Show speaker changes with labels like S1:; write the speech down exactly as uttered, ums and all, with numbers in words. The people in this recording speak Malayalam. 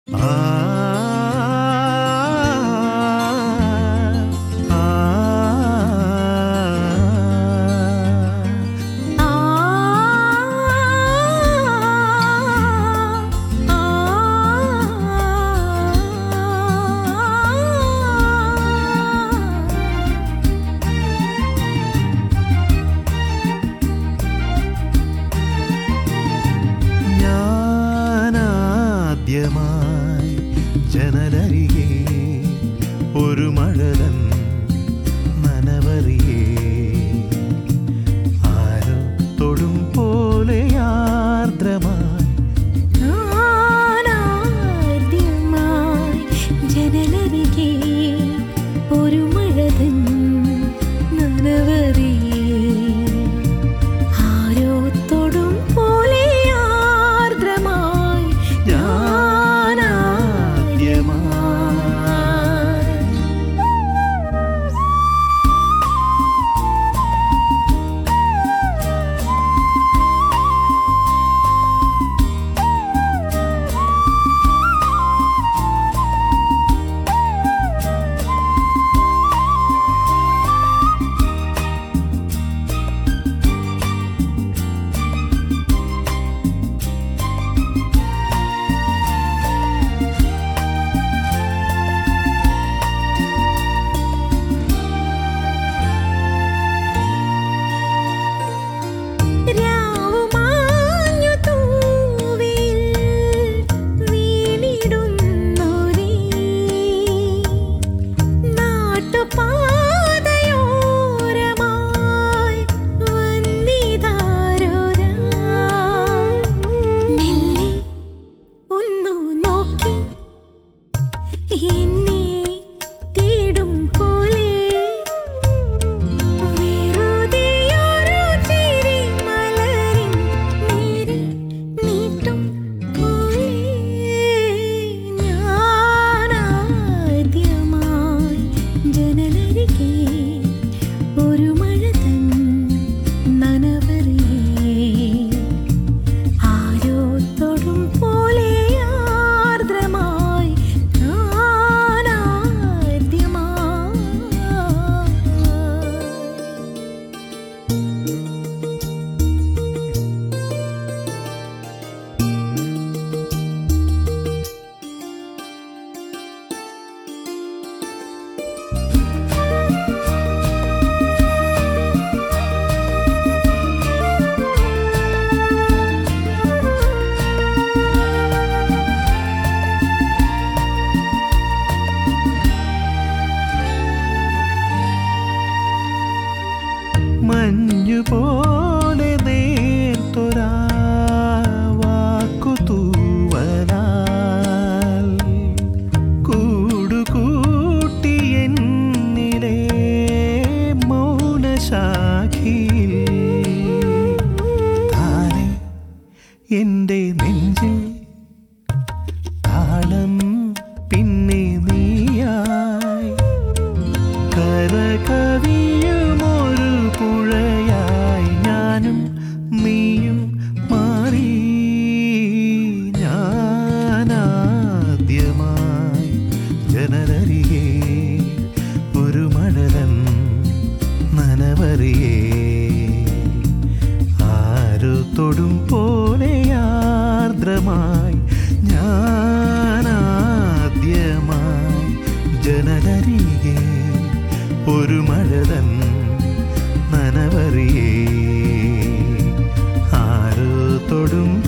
S1: ജനലരികെ ഒരു മഴലൻ നനവറിയേ ആരോ തൊടും പോലെ ആർദ്രമായി
S2: ജനലരികെ ഒരു മഴലൻ നനവറിയേ ആരോ തൊടും പോലെ ആർദ്രമായി
S1: മഞ്ഞുപോലെ നേർത്തൊരാ വാക്കു തൂവലാൽ കൂടുകൂട്ടി എന്നിലെ മൗനശാഖിയിൽ താനെ എൻ്റെ നെഞ്ചിൽ താളം പിന്നെ നീയായി കരകവിയുമൊരു പുഴയായി ഞാനും നീയും മാറി ഞാനാദ്യമായി ജനലരികെ ഒരു മഴലൻ നനവറിയേ ആരോ തൊടും പോലെ ആർദ്രമായി ഞാനാദ്യമായി ജനലരികെ ഒരു മഴലൻ നനവറിയേ ആരോ തൊടും